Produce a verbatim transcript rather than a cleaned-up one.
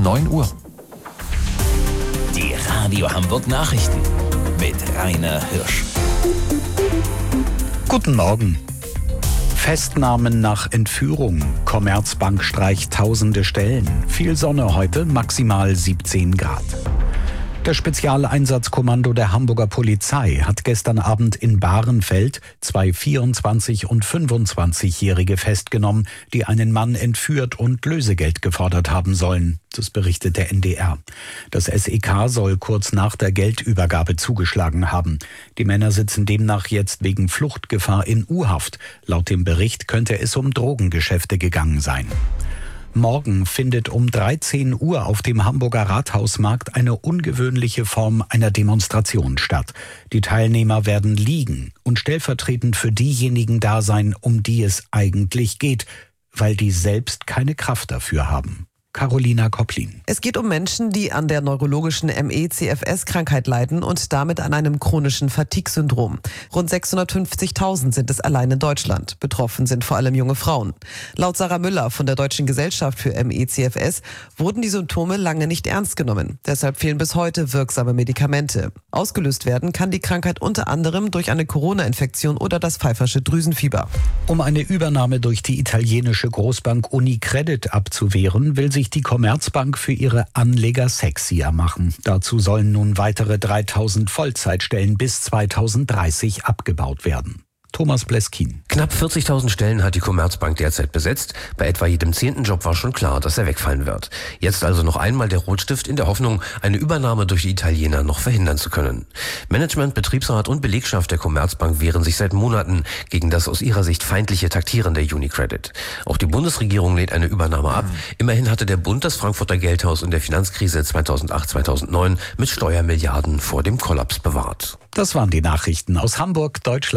neun Uhr. Die Radio Hamburg Nachrichten mit Rainer Hirsch. Guten Morgen. Festnahmen nach Entführung. Commerzbank streicht tausende Stellen. Viel Sonne heute, maximal siebzehn Grad. Das Spezialeinsatzkommando der Hamburger Polizei hat gestern Abend in Bahrenfeld zwei vierundzwanzig- und fünfundzwanzigjährige festgenommen, die einen Mann entführt und Lösegeld gefordert haben sollen. Das berichtet der N D R. Das S E K soll kurz nach der Geldübergabe zugeschlagen haben. Die Männer sitzen demnach jetzt wegen Fluchtgefahr in U-Haft. Laut dem Bericht könnte es um Drogengeschäfte gegangen sein. Morgen findet um dreizehn Uhr auf dem Hamburger Rathausmarkt eine ungewöhnliche Form einer Demonstration statt. Die Teilnehmer werden liegen und stellvertretend für diejenigen da sein, um die es eigentlich geht, weil die selbst keine Kraft dafür haben. Carolina Kopplin. Es geht um Menschen, die an der neurologischen M E C F S-Krankheit leiden und damit an einem chronischen Fatigue-Syndrom. Rund sechshundertfünfzigtausend sind es allein in Deutschland. Betroffen sind vor allem junge Frauen. Laut Sarah Müller von der Deutschen Gesellschaft für M E C F S wurden die Symptome lange nicht ernst genommen. Deshalb fehlen bis heute wirksame Medikamente. Ausgelöst werden kann die Krankheit unter anderem durch eine Corona-Infektion oder das Pfeiffersche Drüsenfieber. Um eine Übernahme durch die italienische Großbank UniCredit abzuwehren, will sich die Commerzbank für ihre Anleger sexier machen. Dazu sollen nun weitere dreitausend Vollzeitstellen bis zweitausenddreißig abgebaut werden. Thomas Bleskin. Knapp vierzigtausend Stellen hat die Commerzbank derzeit besetzt. Bei etwa jedem zehnten Job war schon klar, dass er wegfallen wird. Jetzt also noch einmal der Rotstift in der Hoffnung, eine Übernahme durch die Italiener noch verhindern zu können. Management, Betriebsrat und Belegschaft der Commerzbank wehren sich seit Monaten gegen das aus ihrer Sicht feindliche Taktieren der UniCredit. Auch die Bundesregierung lehnt eine Übernahme ab. Immerhin hatte der Bund das Frankfurter Geldhaus in der Finanzkrise zweitausendacht zweitausendneun mit Steuermilliarden vor dem Kollaps bewahrt. Das waren die Nachrichten aus Hamburg, Deutschland.